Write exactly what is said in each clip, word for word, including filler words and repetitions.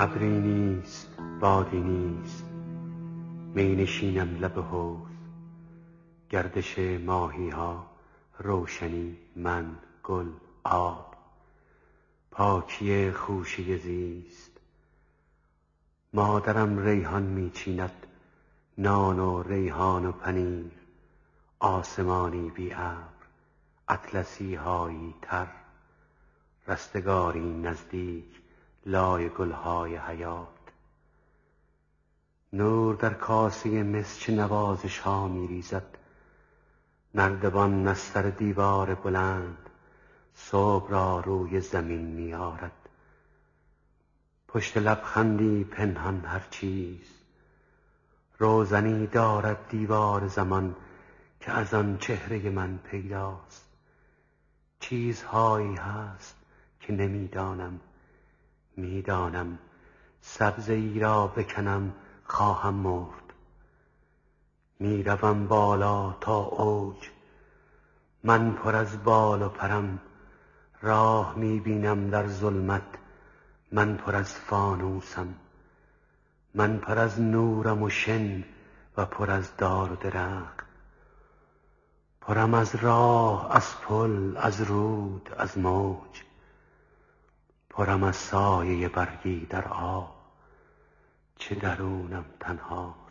ابری نیست، بادی نیست، می نشینم لب حوض. گردش ماهی ها، روشنی، من، گل، آب، پاکی خوشه زیست. مادرم ریحان می چیند، نان و ریحان و پنیر. آسمانی بی ابر، اطلسی هایی تر، رستگاری نزدیک، لای گلهای حیات. نور در کاسه مس چه نوازش ها می ریزد. نردبان از سر دیوار بلند صبح را روی زمین می آرد. پشت لبخندی پنهان هر چیز، روزنی دارد دیوار زمان که از آن چهره من پیداست. چیزهایی هست که نمیدانم، میدانم سبزه ای را بکنم خواهم مرد. میروم بالا تا اوج، من پر از بال و پرم. راه میبینم در ظلمت، من پر از فانوسم. من پر از نورم و شن و پر از دار و درخت. پرم از راه، از پل، از رود، از موج. پرم از سایه برگی در آب، چه درونم تنهاست.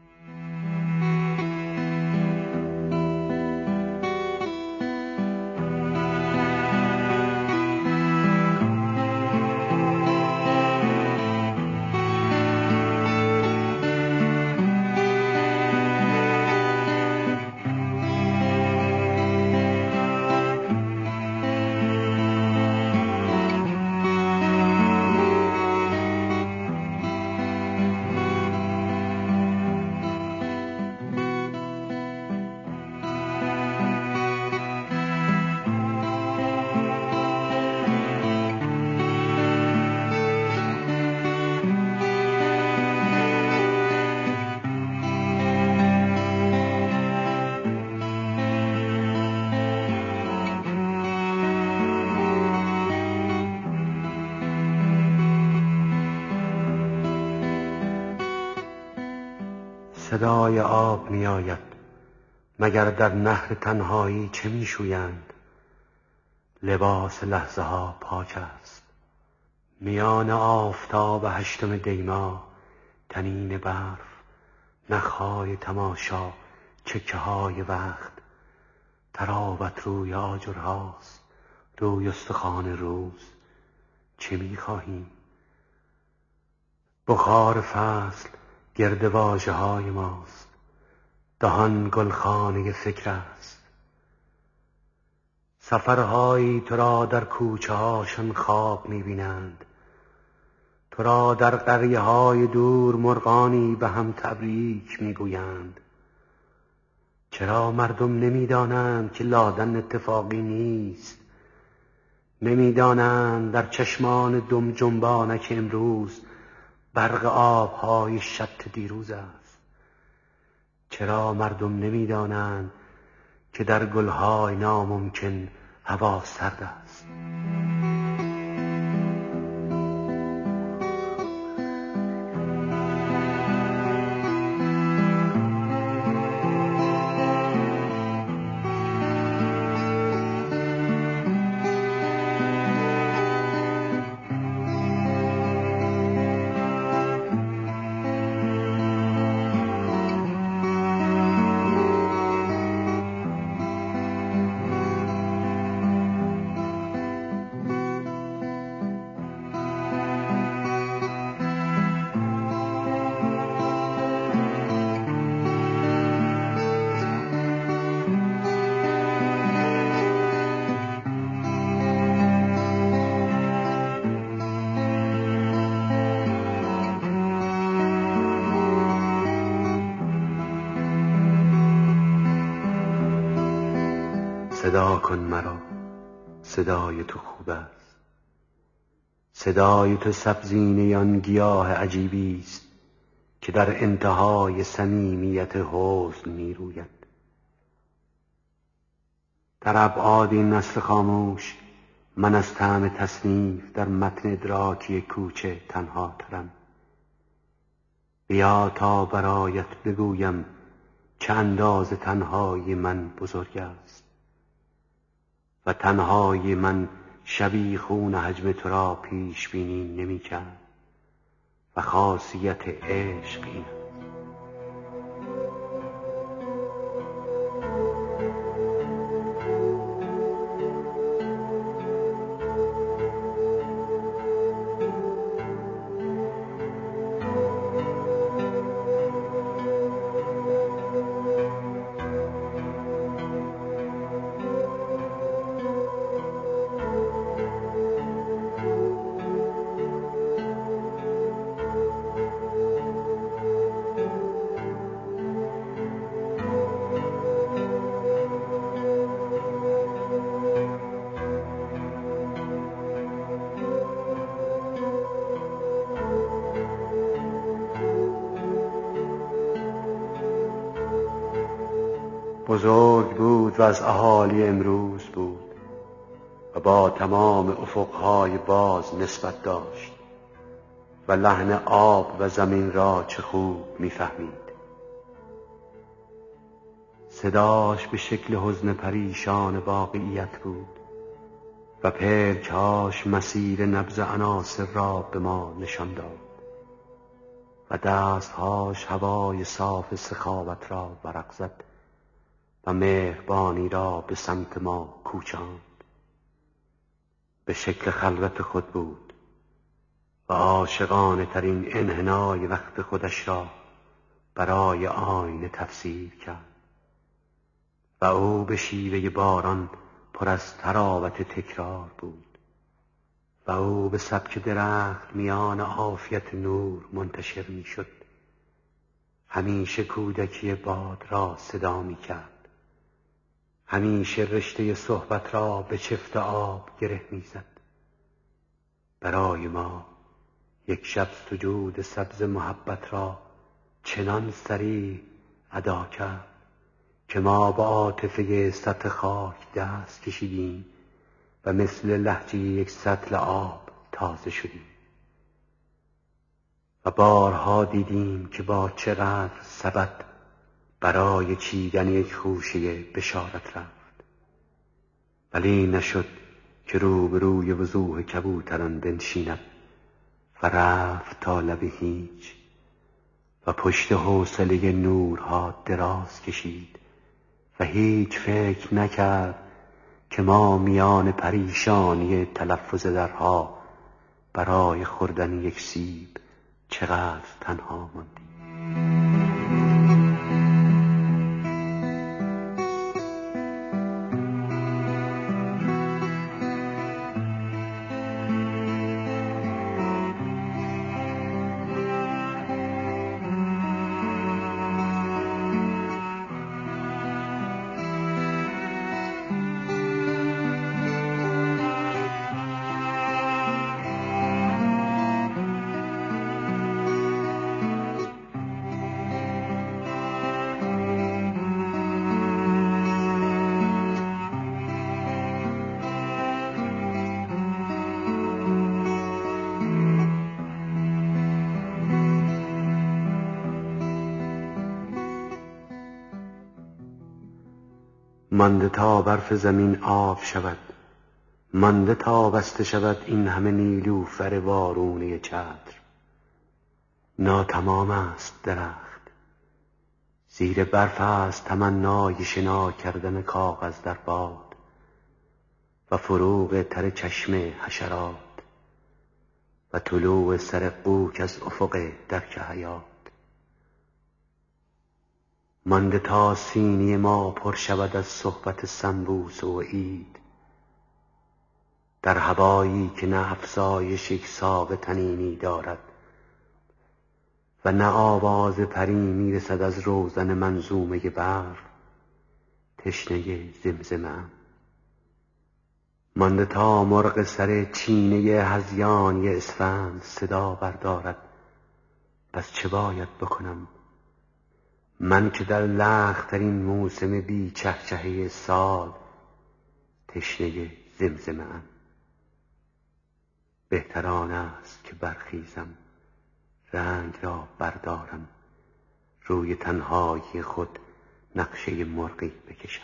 صدای آب می آید، مگر در نهر تنهایی چه می شویند؟ لباس لحظه ها پاک است. میان آفتاب هشتم دیما، طنین برف، نخهای تماشا، چکه های وقت. تراوت روی آجرهاست، روی استخوان روز. چه می خواهیم؟ بخار فصل گرد واژه های ماست. دهان گلخانه فکر است. سفرهایی تو را در کوچه هاشان خواب می بینند. تو را در قریه های دور مرغانی به هم تبریک می گویند. چرا مردم نمی دانند که لادن اتفاقی نیست؟ نمی دانند در چشمان دم جنبانک امروز برق آبهای شط دیروز است؟ چرا مردم نمی دانند که در گلهای ناممکن هوا سرد است؟ صدا کن مرا، صدای تو خوب است. صدای تو سبزینه آن گیاه عجیبی است که در انتهای صمیمیت حزن می روید. در ابعاد این نسل خاموش من از طعم تصنیف در متن ادراکی کوچه تنها ترم. بیا تا برایت بگویم چه انداز تنهایی من بزرگ است و تنهایی من شبیخون حجم تو را پیش بینی نمی کرد و خاصیت عشق این است. بزرگ بود و از اهالی امروز بود و با تمام افقهای باز نسبت داشت و لحن آب و زمین را چه خوب می‌فهمید. صداش به شکل حزن پریشان واقعیت بود و پلک‌هاش مسیر نبض عناصر را به ما نشان داد و دستهاش هوای صاف سخاوت را ورق زد و مهربانی را به سمت ما کوچاند. به شکل خلوت خود بود و عاشقانه ترین انحنای وقت خودش را برای آینه تفسیر کرد و او به شیوه باران پر از طراوت تکرار بود و او به سبک درخت میان عافیت نور منتشر می شد. همیشه کودکی باد را صدا می کرد، همیشه رشته صحبت را به چفت آب گره میزد. برای ما یک شب سجود سبز محبت را چنان صریح ادا کرد که ما با عاطفه سطح خاک دست کشیدیم و مثل لهجه یک سطل آب تازه شدیم و بارها دیدیم که با چقدر سبد برای چیدن یک خوشه بشارت رفت، ولی نشد که روبروی وضوح کبوتران بنشیند و رفت تا لب هیچ و پشت حوصله نورها دراز کشید و هیچ فکر نکرد که ما میان پریشانی تلفظ درها برای خوردن یک سیب چقدر تنها ماندیم. مانده تا برف زمین آب شود، مانده تا بسته شود این همه نیلوفر وارونه چتر. ناتمام است درخت، زیر برف است تمنای شنا کردن کاغذ در باد و فروغ تر چشم حشرات و طلوع سر قوک از افق درک حیات. مانده تا سینی ما پر شود از صحبت سنبوس و عید در هوایی که نه افزایش یک ساق طنینی دارد و نه آواز پری میرسد از روزن منظومه برف تشنه زمزمه‌ام. مانده تا مرغ سر چینه هذیانی اسفند صدا بردارد. پس چه باید بکنم من که در لخت-ترین موسم بی چهچهه سال تشنه زمزمه‌ام؟ بهتر آن است که برخیزم، رنگ را بردارم، روی تنهایی خود نقشه مرغی بکشم.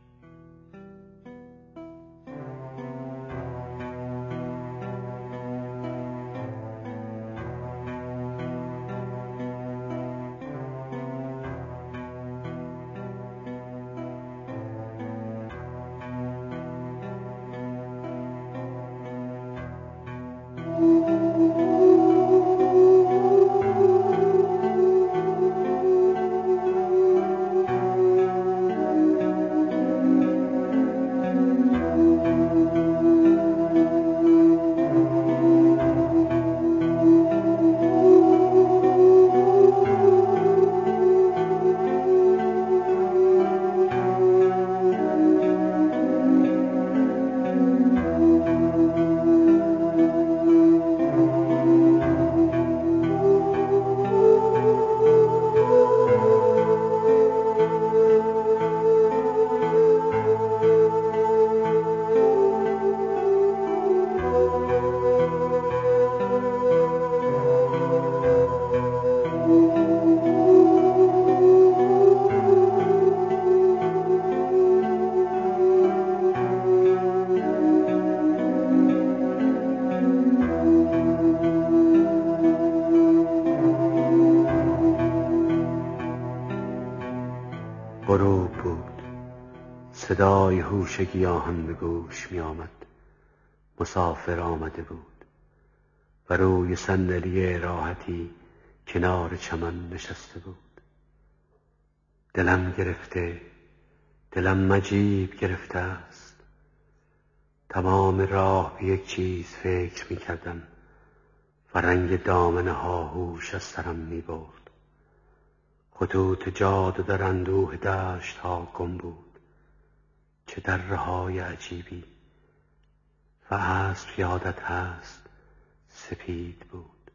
غروب بود. صدای هوش گیاهان به گوش می آمد. مسافر آمده بود و روی صندلی راحتی کنار چمن نشسته بود. دلم گرفته، دلم مجیب گرفته است. تمام راه به یک چیز فکر می کردم و رنگ دامنه ها هوش از سرم می برد. خطوط جاده در اندوه دشت ها گم بود. چه دره های عجیبی. و عصر یادت هست سپید بود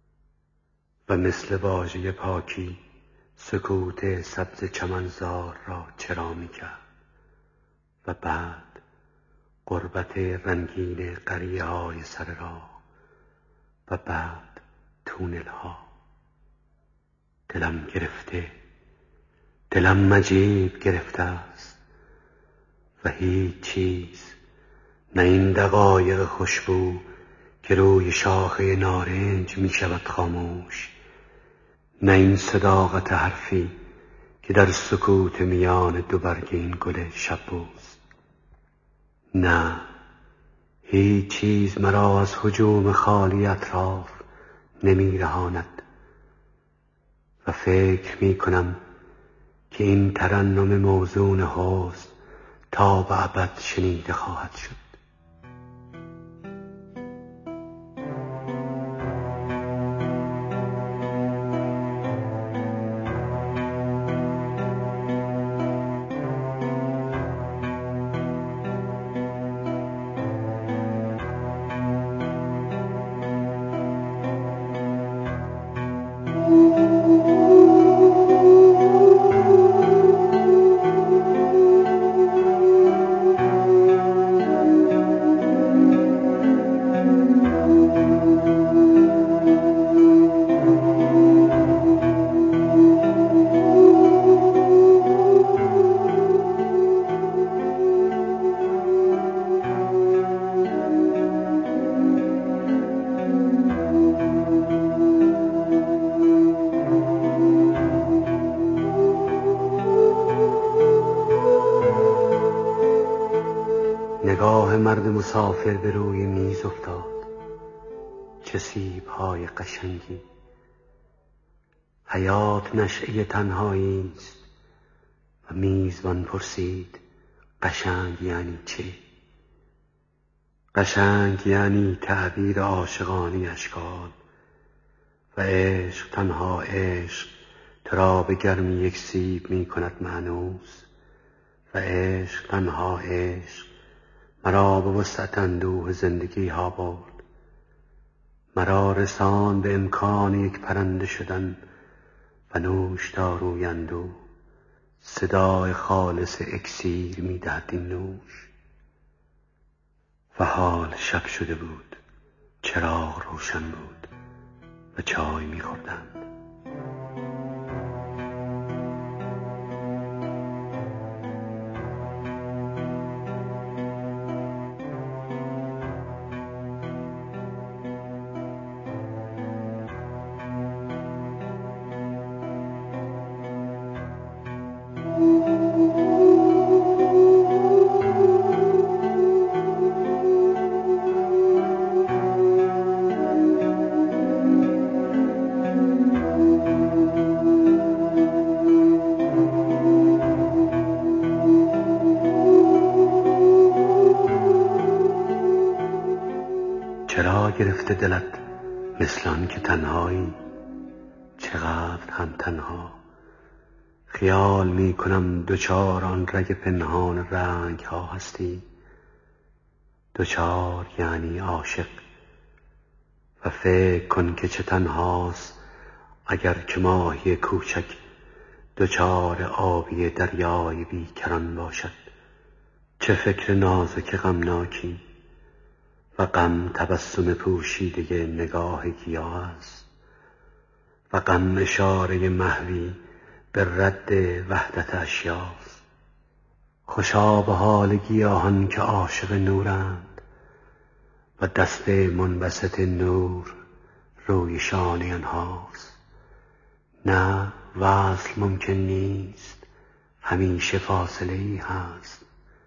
و مثل واژه پاکی سکوت سبز چمنزار را چرا می کرد. و بعد غربت رنگین قریه های سر راه و بعد تونل ها. دلم گرفته، دلم مجیب گرفته است و هیچ چیز، نه این دقایق خوشبو که روی شاخه نارنج می شود خاموش، نه این صداقت حرفی که در سکوت میان دو برگین گل شب‌بوست. نه، هیچ چیز مرا از هجوم خالی اطراف نمی رهاند و فکر می کنم که این ترنم موزون حسن تا به ابد شنیده خواهد شد. نگاه مرد مسافر به روی میز افتاد. چه سیب‌های قشنگی. حیات نشأه تنهایی است. و میزبان پرسید قشنگ یعنی چه؟ قشنگ یعنی تعبیر عاشقانه اشکال و عشق، تنها عشق تو را به گرمی یک سیب می کند مانوس و عشق، تنها عشق مرا به وسعت اندوه زندگی ها برد. مرا رساند به امکان یک پرنده شدن و نوشداروی اندوه. صدای خالص اکسیر می دهد این نوش. و حال شب شده بود. چراغ روشن بود و چای می‌خوردند. چرا گرفته دلت مثل آن که تنهایی؟ چقدر هم تنها. خیال می کنم دوچار آن رگ پنهان رنگ ها هستی. دوچار یعنی عاشق. و فکر کن که چه تنهاست اگر که ماهی کوچک دوچار آبی دریای بیکران باشد. چه فکر نازک غمناکی و غم تبسم پوشیده نگاه گیاه است و غم اشاره محوی به رد وحدت اشیاست. خوشا به حال گیاهان که عاشق نورند و دست منبسط نور روی شانه آنهاست. نه وصل ممکن نیست، همیشه فاصله ای هست.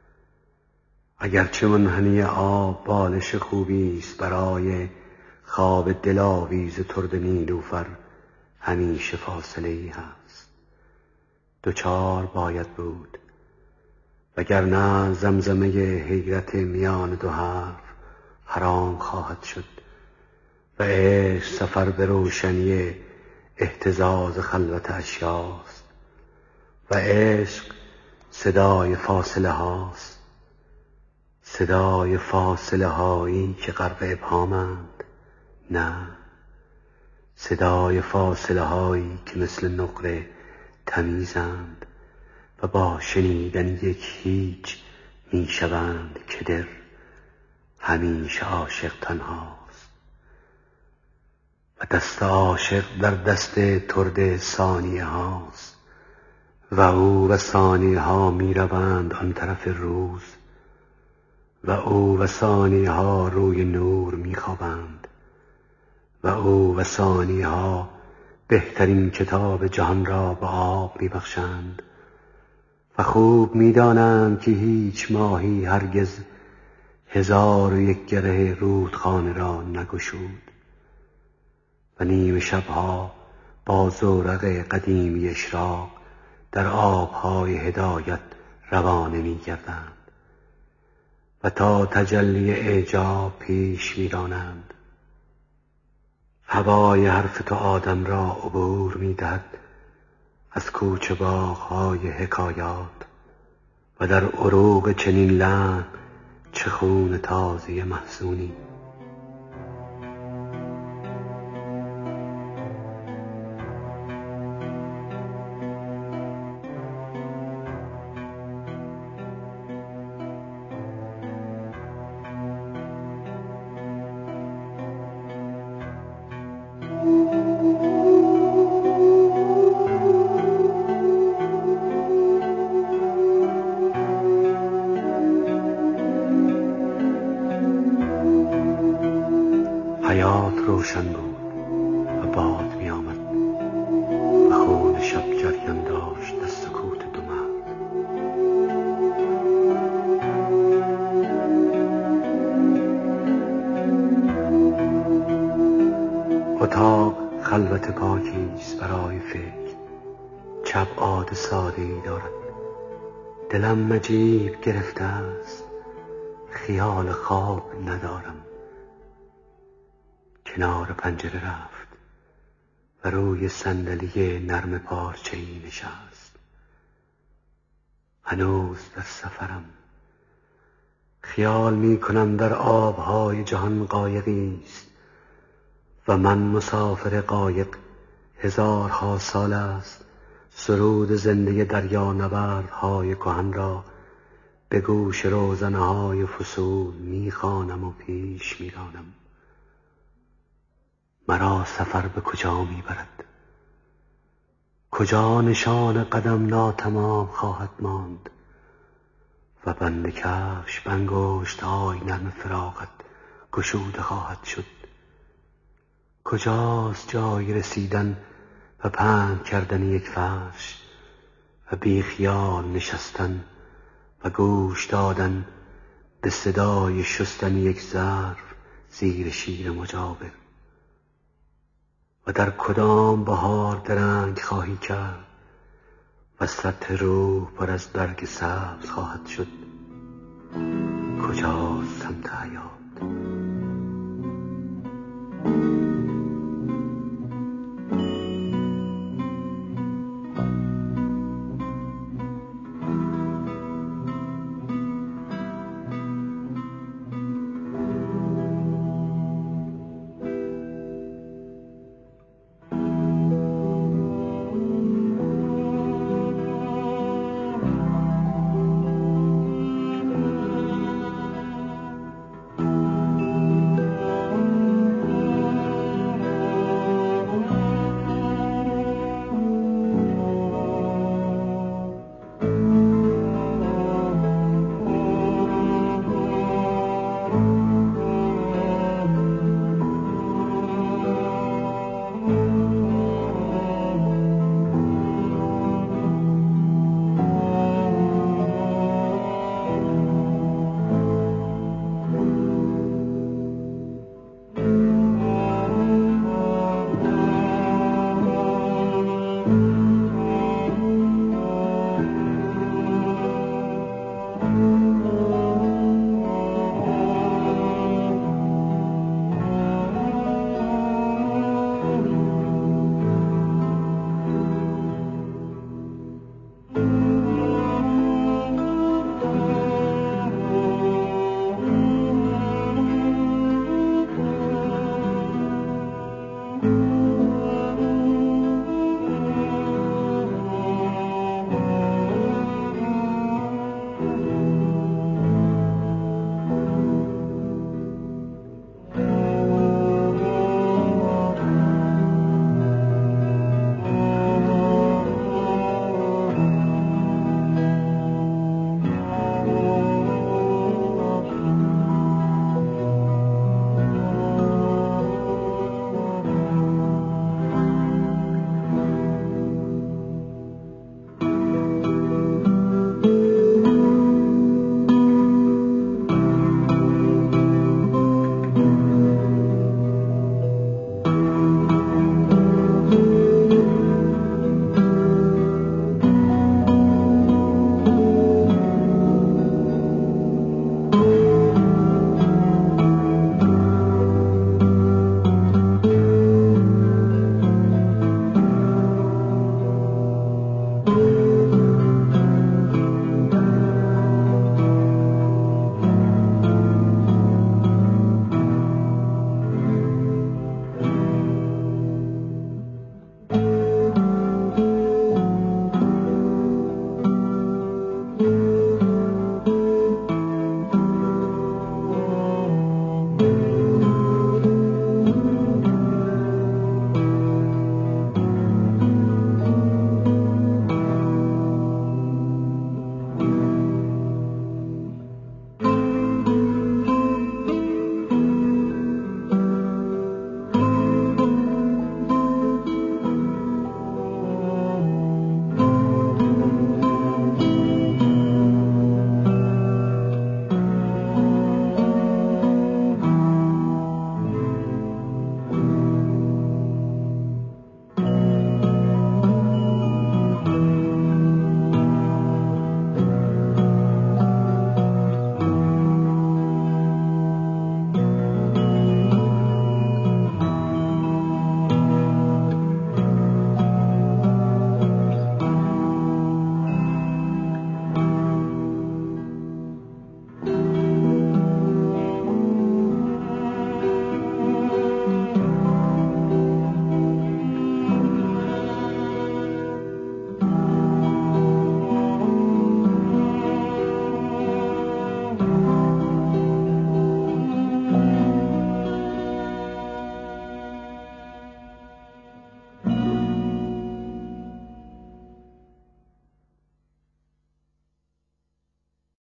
اگرچه منحنی آب بالش خوبی است برای خواب دلاویز ترد نیلوفر، همیشه فاصله ای هست. دوچار باید بود، وگرنه زمزمه حیرت میان دو حرف حرام خواهد شد و عشق سفر به روشنی اهتزاز خلوت اشیاست و عشق صدای فاصله هاست. صدای فاصله هایی که غرق ابهامند؟ نه، صدای فاصله هایی که مثل نقره تمیزند و با شنیدن یک هیچ می شوند که در همیشه عاشق تنهاست و دست عاشق در دست ترد ثانیه هاست و او و ثانیه ها می روند آن طرف روز و او و ثانیه ها روی نور می خوابند و او و ثانیه ها بهترین کتاب جهان را به آب می بخشند و خوب می دانند که هیچ ماهی هرگز هزار و یک گره رودخانه را نگشود و نیمه شبها با زورق قدیمی اشراق در آبهای هدایت روانه می گردند و تا تجلی اعجاب پیش می رانند. هوای حرف تو آدم را عبور می دهد از کوچه باغ‌های حکایات و در عروق چنین لحن چه خون تازه محزونی. حیات روشن بود و باد می آمد و خون شب جریان داشت در سکوت دو مرد. اتاق خلوت پاکی است برای فکر. چپ عاد ساده ای دارد. دلم مجیب گرفته است، خیال خواب ندارم. کنار پنجره رفت و روی صندلی نرم پارچه‌ای نشست. هنوز در سفرم. خیال می کنم در آبهای جهان قایقی است و من مسافر قایق. هزارها سال است سرود زنده دریا نوردهای کهن را به گوش روزنه‌های فصول می خوانم و پیش می رانم. مرا سفر به کجا می برد؟ کجا نشان قدم ناتمام خواهد ماند و بند کفش به انگشت‌های نرم فراقت گشوده خواهد شد؟ کجاست جای رسیدن و پهن کردن یک فرش و بی خیال نشستن و گوش دادن به صدای شستن یک ظرف زیر شیر مجاور؟ و در کدام بهار درنگ خواهی کرد و سطح روح پر از برگ سبز خواهد شد؟ کجاست سمت حیات؟